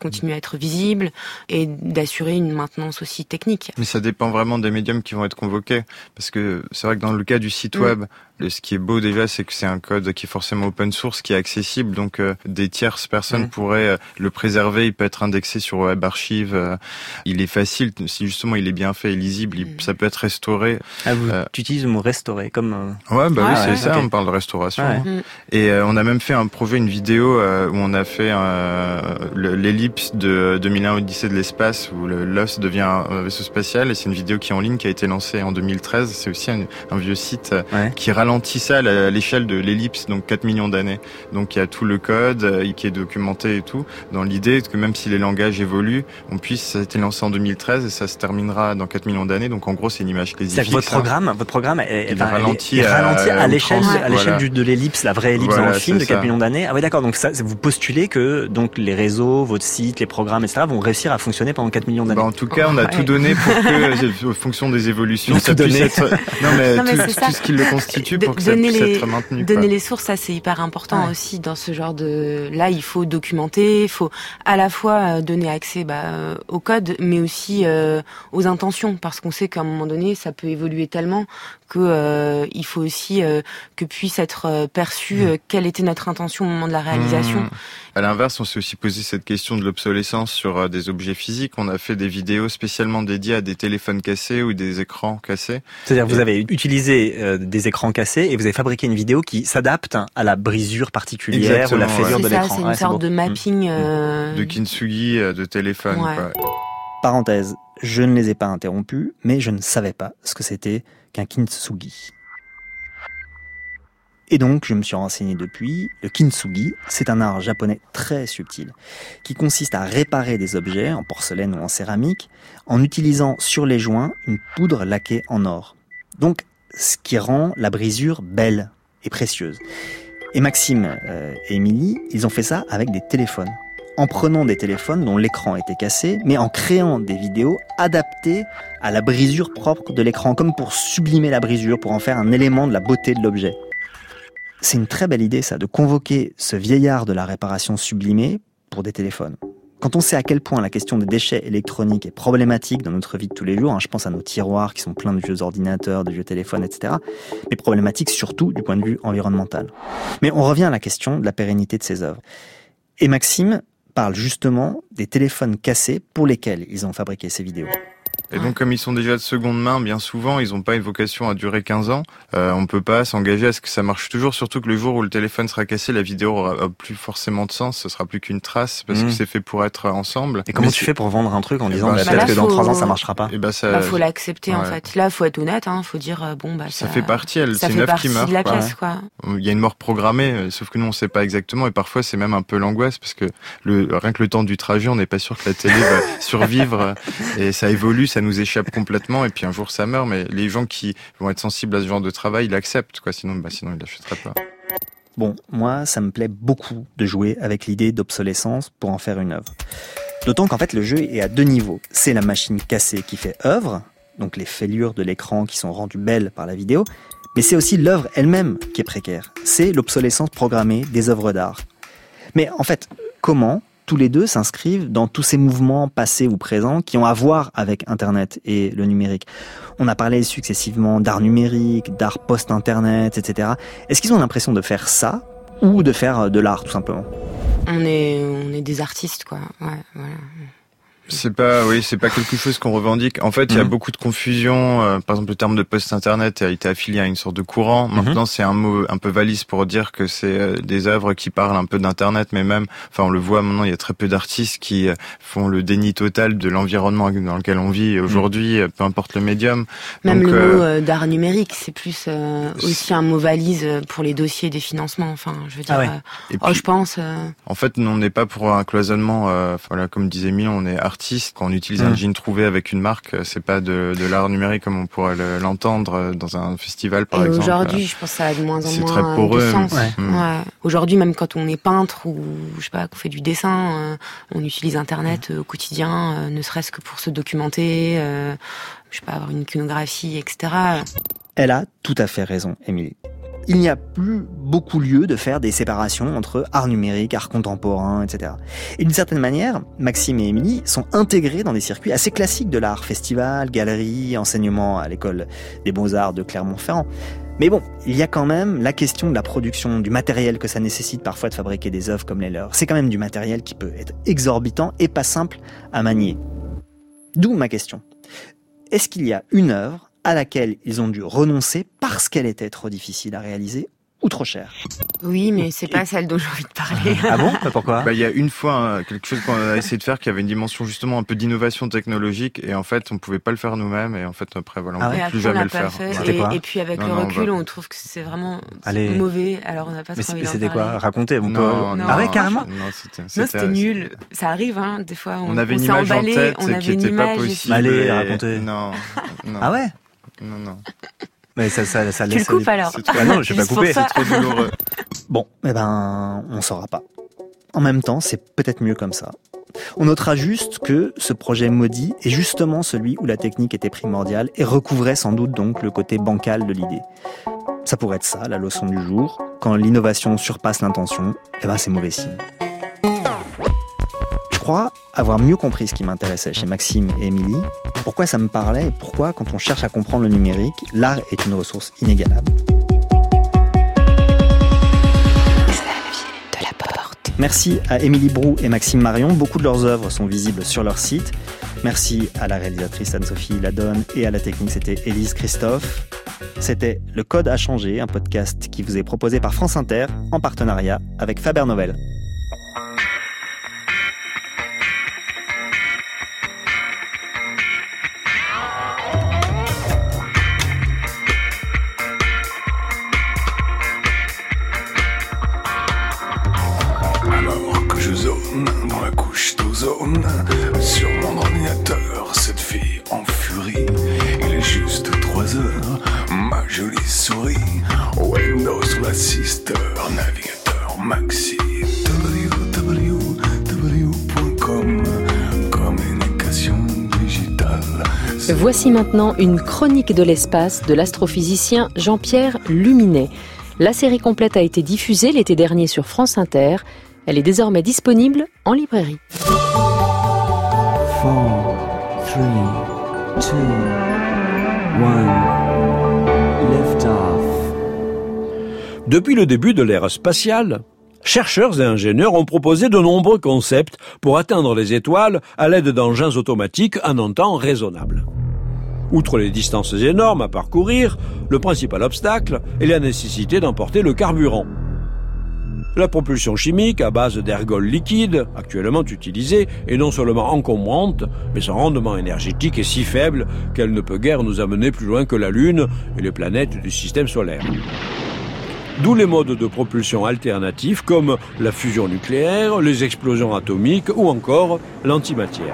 continuer à être visible et d'assurer une maintenance aussi technique. Mais ça dépend vraiment des médiums qui vont être convoqués. Parce que c'est vrai que dans le cas du site web, ce qui est beau déjà, c'est que c'est un code qui est forcément open source, qui est accessible. Donc des tierces personnes pourraient le préserver. Il peut être indexé sur Web Archive. Il est facile, si justement il est bien fait et lisible, ça peut être restauré. Ah, tu utilises le mot restaurer comme... Oui, c'est ça, okay. On parle de restauration. Ouais. Et on a même fait un projet, une vidéo où on a fait l'ellipse de 2001 Odyssée de l'espace, où le LOS devient un vaisseau spatial. Et c'est une vidéo qui est en ligne, qui a été lancée en 2013. C'est aussi un vieux site qui ralentit ça à l'échelle de l'ellipse, donc 4 millions d'années. Donc il y a tout le code qui est documenté et tout, dans l'idée que même si les langages évoluent, ça a été lancé en 2013 et ça se terminera dans 4 millions d'années. Donc en gros, c'est une image quasi fixe. Votre programme est ralenti à l'échelle de l'ellipse, la vraie ellipse dans le film de 4 millions d'années. Ah oui, d'accord. Donc ça, vous postulez que donc les réseaux, votre site, les programmes, etc. vont réussir à fonctionner pendant 4 millions d'années. En tout cas, on a tout donné pour que, en fonction des évolutions, ça puisse être... tout ce qui le constitue pour que ça puisse être maintenu. Donner les sources, ça c'est hyper important aussi dans ce genre de... Là, il faut documenter, il faut à la fois donner accès au code, mais aussi aux intentions, parce qu'on sait qu'à un moment donné, ça peut évoluer tellement que il faut aussi que puisse être perçu quelle était notre intention au moment de la réalisation. À l'inverse, on s'est aussi posé cette question de l'obsolescence sur des objets physiques. On a fait des vidéos spécialement dédiées à des téléphones cassés ou des écrans cassés. C'est-à-dire que vous avez utilisé des écrans cassés et vous avez fabriqué une vidéo qui s'adapte à la brisure particulière ou la fêlure de l'écran. C'est une sorte de mapping... de kintsugi de téléphone. Ouais. Parenthèse, je ne les ai pas interrompus, mais je ne savais pas ce que c'était qu'un kintsugi. Et donc, je me suis renseigné depuis. Le kintsugi, c'est un art japonais très subtil, qui consiste à réparer des objets en porcelaine ou en céramique, en utilisant sur les joints une poudre laquée en or. Donc, ce qui rend la brisure belle et précieuse. Et Maxime et Émilie, ils ont fait ça avec des téléphones. En prenant des téléphones dont l'écran était cassé, mais en créant des vidéos adaptées à la brisure propre de l'écran, comme pour sublimer la brisure, pour en faire un élément de la beauté de l'objet. C'est une très belle idée, ça, de convoquer ce vieillard de la réparation sublimée pour des téléphones. Quand on sait à quel point la question des déchets électroniques est problématique dans notre vie de tous les jours, je pense à nos tiroirs qui sont pleins de vieux ordinateurs, de vieux téléphones, etc., mais problématique surtout du point de vue environnemental. Mais on revient à la question de la pérennité de ces œuvres. Et Maxime parle justement des téléphones cassés pour lesquels ils ont fabriqué ces vidéos. Et donc, comme ils sont déjà de seconde main, bien souvent, ils n'ont pas une vocation à durer 15 ans. On peut pas s'engager à ce que ça marche toujours, surtout que le jour où le téléphone sera cassé, la vidéo aura plus forcément de sens, ce sera plus qu'une trace, parce que c'est fait pour être ensemble. Et comment tu fais pour vendre un truc en disant peut-être que dans 3 ans ça marchera pas? Faut l'accepter en fait. Là, faut être honnête, faut dire ça fait partie, c'est une œuvre qui meurt. De la pièce, quoi. Il y a une mort programmée, sauf que nous on sait pas exactement, et parfois c'est même un peu l'angoisse, parce que rien que le temps du trajet, on n'est pas sûr que la télé va survivre, et ça évolue, ça nous échappe complètement, et puis un jour ça meurt, mais les gens qui vont être sensibles à ce genre de travail, ils l'acceptent, quoi, sinon ils l'achèteraient pas. Bon, moi, ça me plaît beaucoup de jouer avec l'idée d'obsolescence pour en faire une œuvre. D'autant qu'en fait, le jeu est à 2 niveaux. C'est la machine cassée qui fait œuvre, donc les fêlures de l'écran qui sont rendues belles par la vidéo, mais c'est aussi l'œuvre elle-même qui est précaire. C'est l'obsolescence programmée des œuvres d'art. Mais en fait, comment tous les deux s'inscrivent dans tous ces mouvements passés ou présents qui ont à voir avec Internet et le numérique. On a parlé successivement d'art numérique, d'art post-Internet, etc. Est-ce qu'ils ont l'impression de faire ça ou de faire de l'art, tout simplement ? On est des artistes, quoi. Ouais, voilà. C'est pas quelque chose qu'on revendique. En fait, il y a beaucoup de confusion. Par exemple, le terme de post-internet a été affilié à une sorte de courant. Maintenant, c'est un mot un peu valise pour dire que c'est des œuvres qui parlent un peu d'internet, mais même, on le voit maintenant, il y a très peu d'artistes qui font le déni total de l'environnement dans lequel on vit aujourd'hui, peu importe le médium. Même donc, le mot d'art numérique, c'est plus aussi un mot valise pour les dossiers des financements. Enfin, je veux dire, je pense. En fait, on n'est pas pour un cloisonnement. Comme disait Émile, on est artiste. Quand on utilise un jean trouvé avec une marque, c'est pas de l'art numérique comme on pourrait l'entendre dans un festival, par exemple. Aujourd'hui, je pense que ça a de moins en c'est moins très poreux, de sens. Ouais. Aujourd'hui, même quand on est peintre ou qu'on fait du dessin, on utilise Internet au quotidien, ne serait-ce que pour se documenter, avoir une iconographie, etc. Elle a tout à fait raison, Émilie. il n'y a plus beaucoup lieu de faire des séparations entre art numérique, art contemporain, etc. Et d'une certaine manière, Maxime et Émilie sont intégrés dans des circuits assez classiques de l'art, festival, galerie, enseignement à l'école des Beaux-Arts de Clermont-Ferrand. Mais bon, il y a quand même la question de la production, du matériel que ça nécessite parfois de fabriquer des œuvres comme les leurs. C'est quand même du matériel qui peut être exorbitant et pas simple à manier. D'où ma question. Est-ce qu'il y a une œuvre à laquelle ils ont dû renoncer parce qu'elle était trop difficile à réaliser ou trop chère? Oui, mais c'est pas celle dont j'ai envie de parler. Ah bon? Pourquoi? Il y a une fois quelque chose qu'on a essayé de faire qui avait une dimension justement un peu d'innovation technologique et en fait on pouvait pas le faire nous-mêmes et en fait après voilà on peut plus jamais le faire. C'était quoi? Et puis avec le recul on trouve que c'est vraiment mauvais, alors on n'a pas trop envie d'en parler. C'était quoi? Racontez. Non. Ah ouais, carrément? Non, c'était nul. Ça arrive, hein, des fois on avait une image en tête qui était pas possible. Allez, racontez. Non. Ah ouais? Non. Mais ça laisse. Tu le coupes alors? Ah non, je vais pas couper. C'est trop douloureux. Bon, on saura pas. En même temps, c'est peut-être mieux comme ça. On notera juste que ce projet maudit est justement celui où la technique était primordiale et recouvrait sans doute donc le côté bancal de l'idée. Ça pourrait être ça, la leçon du jour. Quand l'innovation surpasse l'intention, c'est mauvais signe. Je crois avoir mieux compris ce qui m'intéressait chez Maxime et Émilie, pourquoi ça me parlait et pourquoi, quand on cherche à comprendre le numérique, l'art est une ressource inégalable. De la porte. Merci à Émilie Brou et Maxime Marion. Beaucoup de leurs œuvres sont visibles sur leur site. Merci à la réalisatrice Anne-Sophie Ladonne et à la technique, c'était Élise Christophe. C'était Le Code a changé, un podcast qui vous est proposé par France Inter en partenariat avec Faber Novel. Dans la couche d'ozone, sur mon ordinateur, cette fille en furie. Il est juste 3 heures, ma jolie souris. Windows ma sister, navigateur maxi. www.com, communication digitale. Voici maintenant une chronique de l'espace de l'astrophysicien Jean-Pierre Luminet. La série complète a été diffusée l'été dernier sur France Inter. Elle est désormais disponible en librairie. 4, 3, 2, 1, lift off. Depuis le début de l'ère spatiale, chercheurs et ingénieurs ont proposé de nombreux concepts pour atteindre les étoiles à l'aide d'engins automatiques en un temps raisonnable. Outre les distances énormes à parcourir, le principal obstacle est la nécessité d'emporter le carburant. La propulsion chimique à base d'ergols liquides, actuellement utilisée, est non seulement encombrante, mais son rendement énergétique est si faible qu'elle ne peut guère nous amener plus loin que la Lune et les planètes du système solaire. D'où les modes de propulsion alternatifs comme la fusion nucléaire, les explosions atomiques ou encore l'antimatière.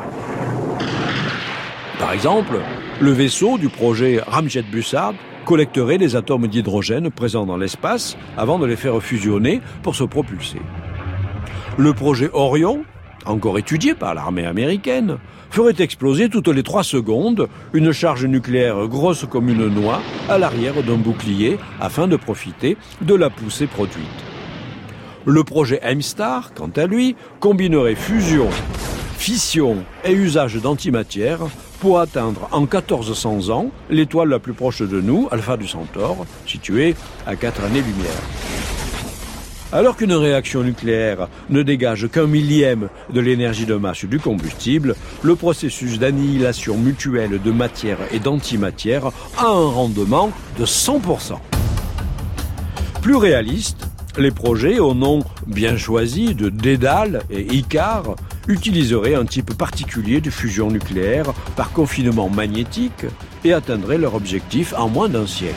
Par exemple, le vaisseau du projet Ramjet Bussard collecterait les atomes d'hydrogène présents dans l'espace avant de les faire fusionner pour se propulser. Le projet Orion, encore étudié par l'armée américaine, ferait exploser toutes les 3 secondes une charge nucléaire grosse comme une noix à l'arrière d'un bouclier afin de profiter de la poussée produite. Le projet M-Star, quant à lui, combinerait fusion, fission et usage d'antimatière pour atteindre en 1400 ans l'étoile la plus proche de nous, Alpha du Centaure, située à 4 années-lumière. Alors qu'une réaction nucléaire ne dégage qu'1 millième de l'énergie de masse du combustible, le processus d'annihilation mutuelle de matière et d'antimatière a un rendement de 100%. Plus réaliste, les projets au nom bien choisi de Dédale et Icare utiliseraient un type particulier de fusion nucléaire par confinement magnétique et atteindraient leur objectif en moins d'1 siècle.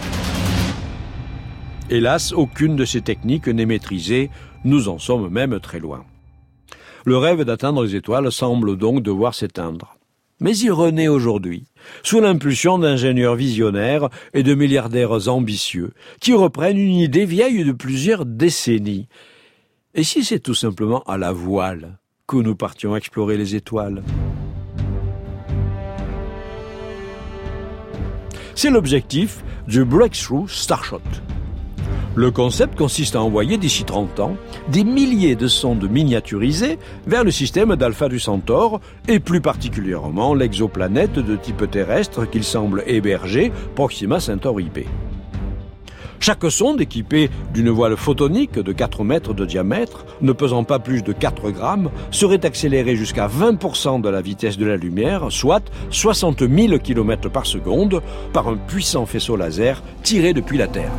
Hélas, aucune de ces techniques n'est maîtrisée, nous en sommes même très loin. Le rêve d'atteindre les étoiles semble donc devoir s'éteindre. Mais il renaît aujourd'hui, sous l'impulsion d'ingénieurs visionnaires et de milliardaires ambitieux, qui reprennent une idée vieille de plusieurs décennies. Et si c'est tout simplement à la voile que nous partions explorer les étoiles? C'est l'objectif du Breakthrough Starshot. Le concept consiste à envoyer d'ici 30 ans des milliers de sondes miniaturisées vers le système d'Alpha du Centaure et plus particulièrement l'exoplanète de type terrestre qu'il semble héberger, Proxima Centauri B. Chaque sonde équipée d'une voile photonique de 4 mètres de diamètre, ne pesant pas plus de 4 grammes, serait accélérée jusqu'à 20% de la vitesse de la lumière, soit 60 000 km par seconde, par un puissant faisceau laser tiré depuis la Terre.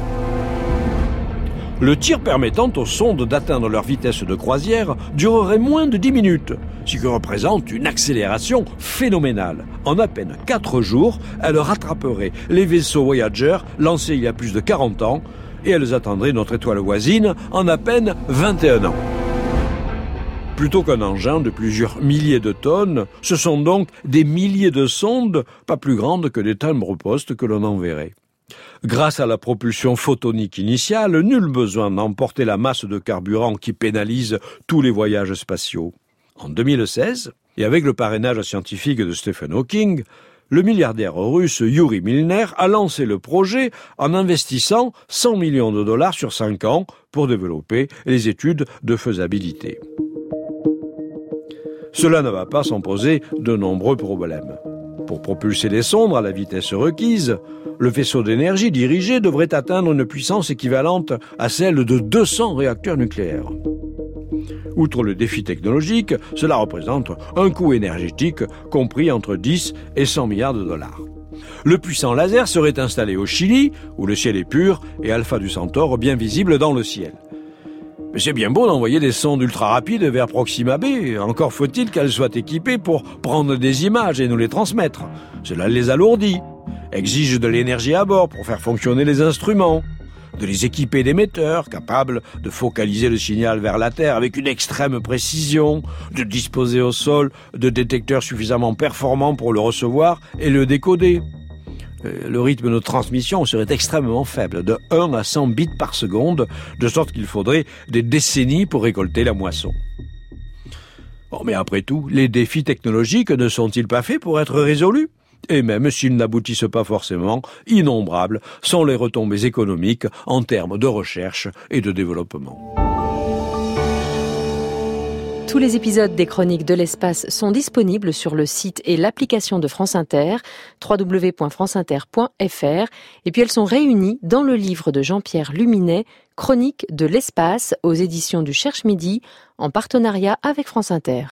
Le tir permettant aux sondes d'atteindre leur vitesse de croisière durerait moins de 10 minutes, ce qui représente une accélération phénoménale. En à peine 4 jours, elles rattraperaient les vaisseaux Voyager lancés il y a plus de 40 ans et elles atteindraient notre étoile voisine en à peine 21 ans. Plutôt qu'un engin de plusieurs milliers de tonnes, ce sont donc des milliers de sondes, pas plus grandes que des timbres-poste que l'on enverrait. Grâce à la propulsion photonique initiale, nul besoin d'emporter la masse de carburant qui pénalise tous les voyages spatiaux. En 2016, et avec le parrainage scientifique de Stephen Hawking, le milliardaire russe Yuri Milner a lancé le projet en investissant 100 millions de dollars sur 5 ans pour développer les études de faisabilité. Cela ne va pas sans poser de nombreux problèmes. Pour propulser les sondes à la vitesse requise, le vaisseau d'énergie dirigé devrait atteindre une puissance équivalente à celle de 200 réacteurs nucléaires. Outre le défi technologique, cela représente un coût énergétique compris entre 10 et 100 milliards de dollars. Le puissant laser serait installé au Chili, où le ciel est pur et Alpha du Centaure bien visible dans le ciel. Mais c'est bien beau d'envoyer des sondes ultra rapides vers Proxima B, encore faut-il qu'elles soient équipées pour prendre des images et nous les transmettre. Cela les alourdit, exige de l'énergie à bord pour faire fonctionner les instruments, de les équiper d'émetteurs capables de focaliser le signal vers la Terre avec une extrême précision, de disposer au sol de détecteurs suffisamment performants pour le recevoir et le décoder. Le rythme de transmission serait extrêmement faible, de 1 à 100 bits par seconde, de sorte qu'il faudrait des décennies pour récolter la moisson. Bon, mais après tout, les défis technologiques ne sont-ils pas faits pour être résolus ? Et même s'ils n'aboutissent pas forcément, innombrables sont les retombées économiques en termes de recherche et de développement. Tous les épisodes des Chroniques de l'espace sont disponibles sur le site et l'application de France Inter, www.franceinter.fr, et puis elles sont réunies dans le livre de Jean-Pierre Luminet, Chroniques de l'espace, aux éditions du Cherche Midi, en partenariat avec France Inter.